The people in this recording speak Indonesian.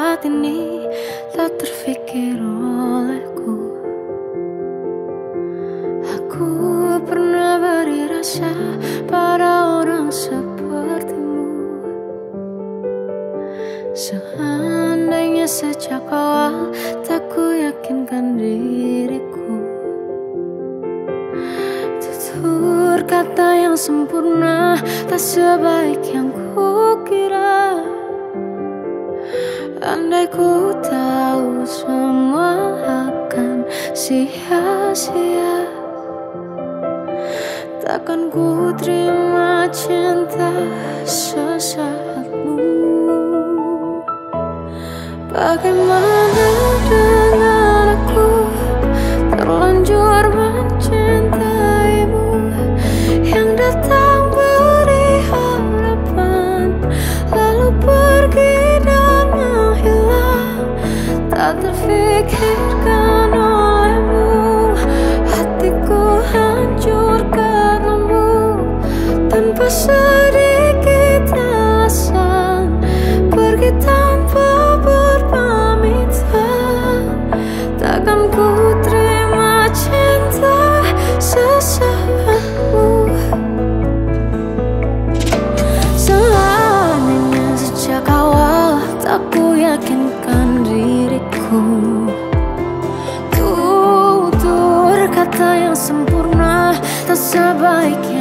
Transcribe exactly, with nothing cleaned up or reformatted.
saat ini tak terfikir olehku. Aku pernah beri rasa pada orang sepertimu. Seandainya sejak awal tak ku yakinkan diriku, tutur kata yang sempurna tak sebaik yang ku kira. Andai ku tahu semua akan sia-sia, takkan ku terima cinta sesaatmu. Bagaimana dengan aku, terlanjur mencintaimu, yang datang beri harapan lalu pergi dan menghilang. Tak terfikirkan olehmu, hatiku hancur karenamu. Tanpa sedikit alasan pergi tanpa berpamitan, takkan ku terima cinta sesaatmu. Seandainya sejak awal tak ku yakinkan diriku, tutur kata yang sempurna tak sebaik yang